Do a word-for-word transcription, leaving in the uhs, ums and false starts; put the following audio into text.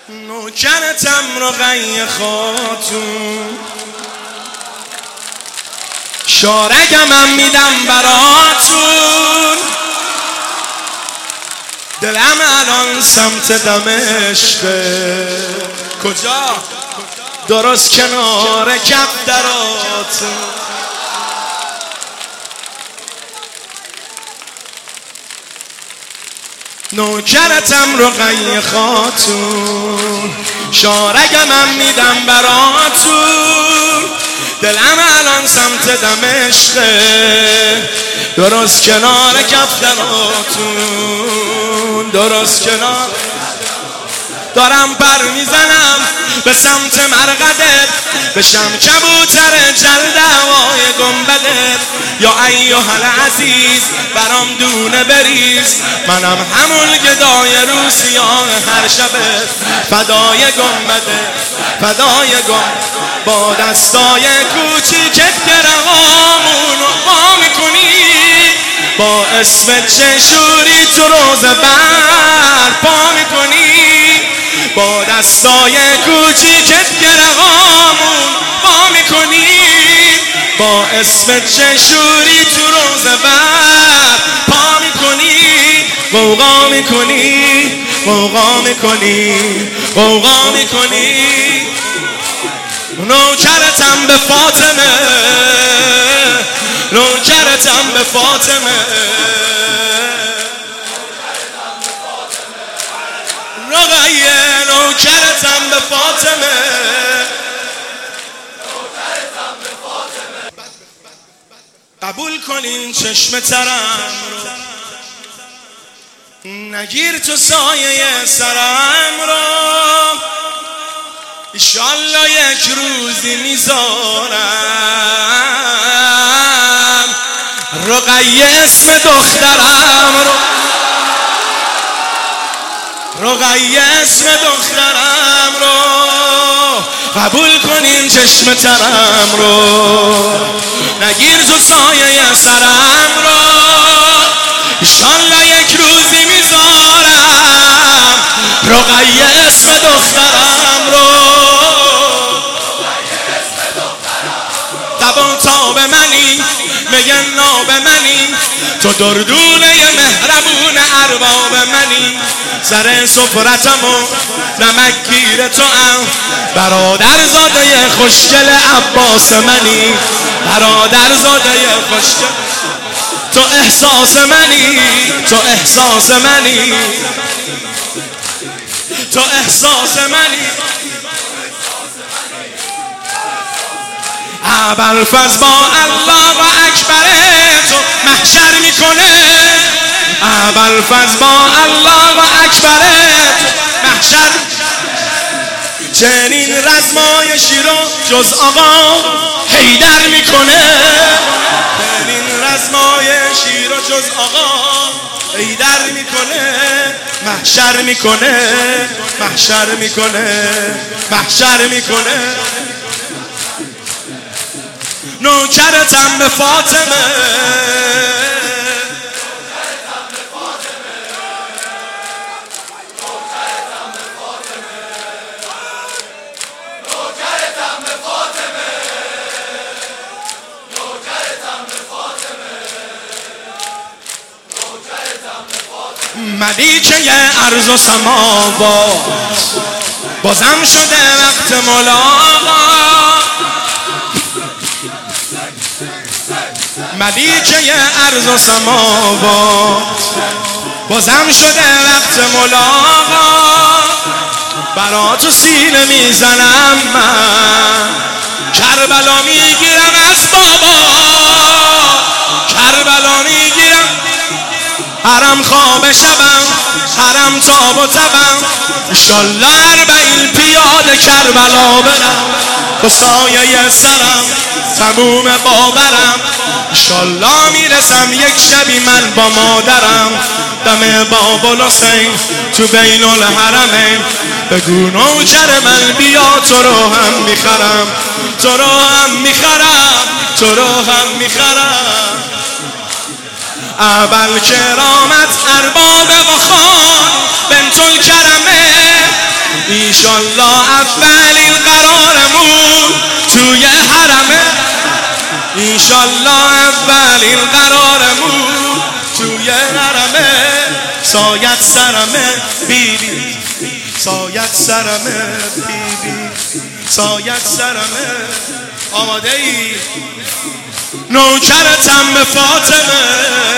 نوکرتم رقیه خاتون، شارگمم میدم براتون. دلم الان سمت دمشقه. کجا؟ درست کنار کف دراتون. نوکرتم رقیه خاتون، شارگمم میدم براتون. دلم الان سمت دمشقه، درست کنار کف دراتون. درست کنار دارم پر میزنم به سمت مرقدت، بشم کبوتر جلد هوای گنبدت. یا ایها العزیز برام دونه بریز، منم همون گدای روسیاه هر شبت. فدای گنبدت، فدای گنبدت، با دستای کوچیکت گرهامون رو پا میکنی. با اسم چشوری تو روز بر پا میکنی. با دستای کوچیکت گرهامون پا میکنی. با اسم چشوری تو روز بر پا میکنی. غوغا میکنی، غوغا میکنی، غوغا میکنی. نوکرتم به فاطمه، نوکرتم به فاطمه. رقیه نوکرتم به فاطمه. قبول کنین چشم ترم رو، نگیر تو سایه سرم رو. ایشالله یک روزی میذارم رقیه اسم دخترم رو. رقیه اسم دخترم رو. قبول کنین چشم ترم رو، نگیر تو سایه سرم رو. ایشالله یک روزی میذارم رقیه اسم دخترم رو. تبا تاب منی، میگن ناب منی، تو دردونه مهربون ارباب منی. سر سفرتمو نمک گیر تو ام، برادر زاده خوشگل عباس منی. برادر زاده خوشگل، تو احساس منی، تو احساس منی، تو احساس منی. ابوالفضل با الله و اکبره تو محشر میکنه. ابوالفضل با الله و اکبره تو محشر. چنین رزمای شیرو جز آقا حیدر میکنه. چنین رزمای شیرو جز آقا حیدر میکنه. محشر میکنه، محشر میکنه، محشر میکنه. نوکرتم به فاطمه، ملیکه ارض و سماوات، بازم شده وقت ملاقات. ملیکه ارض و سماوات، بازم شده وقت ملاقات. برا تو سینه میزنم من، کربلا میگیرم از بابا. کربلا میگیرم، حرم خواب شبم، حرم تاب و تبم. انشالله اربعین پیاده کربلا برم، با سایه سرم تموم باورم. انشالله میرسم یک شبی من با مادرم، دم باب الحسین تو بین الحرمین. بگو نوکر من بیا تو رو هم میخرم، تو رو هم میخرم، تو رو هم میخرم. اول کرامت ارباب و خان بنت الکرمه، ایشالله اولین قرارمون توی حرمه ایشالله اولین قرارمون توی حرمه سایت سرمه بیبی سایت سرمه بیبی سایت سرمه آماده ای نوکرتم به فاطمه